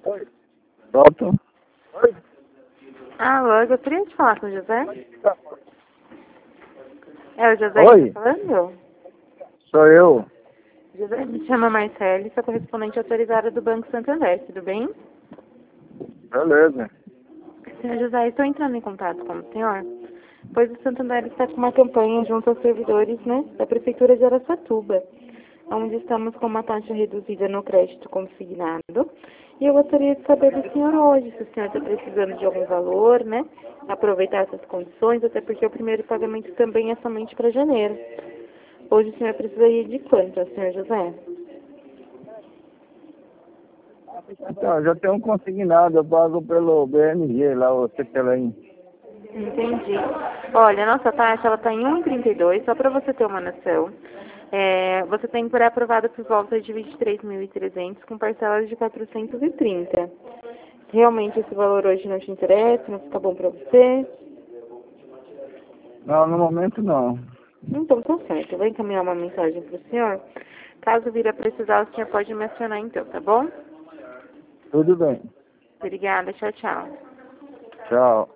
Oi. Pronto. Oi. Alô, eu gostaria de falar com o José. É o José Oi. que tá falando? Sou eu. José, me chama Marcele, sou correspondente autorizada do Banco Santander, tudo bem? Beleza. Senhor José, estou entrando em contato com o senhor, pois o Santander está com uma campanha junto aos servidores, né, da Prefeitura de Araçatuba, onde estamos com uma taxa reduzida no crédito consignado. E eu gostaria de saber do senhor hoje, se o senhor está precisando de algum valor, né, aproveitar essas condições, até porque o primeiro pagamento também é somente para janeiro. Hoje o senhor precisaria de quanto, senhor José? Então, já tenho um consignado, eu pago pelo BMG lá, o CPLM. Entendi. Olha, a nossa taxa ela está em 1,32, só para você ter uma noção. Você tem pré-aprovado por volta de 23.300 com parcelas de 430. Realmente esse valor hoje não te interessa? Não fica bom para você? Não, no momento não. Então tá certo. Eu vou encaminhar uma mensagem para o senhor. Caso vir a precisar, o senhor pode me acionar então, tá bom? Tudo bem. Obrigada. Tchau, tchau. Tchau.